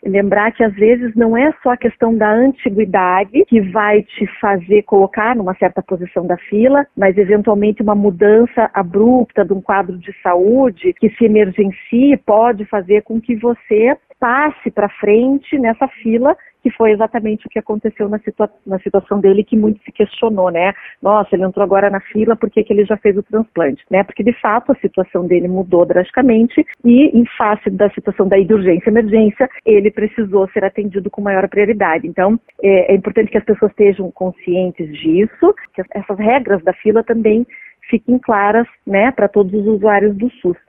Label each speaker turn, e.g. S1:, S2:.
S1: lembrar que às vezes não é só a questão da antiguidade que vai te fazer colocar numa certa posição da fila, mas eventualmente uma mudança abrupta de um quadro de saúde que se emergencie pode fazer com que você passe para frente nessa fila, que foi exatamente o que aconteceu na situação dele, que muito se questionou, né? Nossa, ele entrou agora na fila, por que ele já fez o transplante? Né? Porque, de fato, a situação dele mudou drasticamente e, em face da situação daí de urgência e emergência, ele precisou ser atendido com maior prioridade. Então, é importante que as pessoas estejam conscientes disso, que essas regras da fila também fiquem claras, né, para todos os usuários do SUS.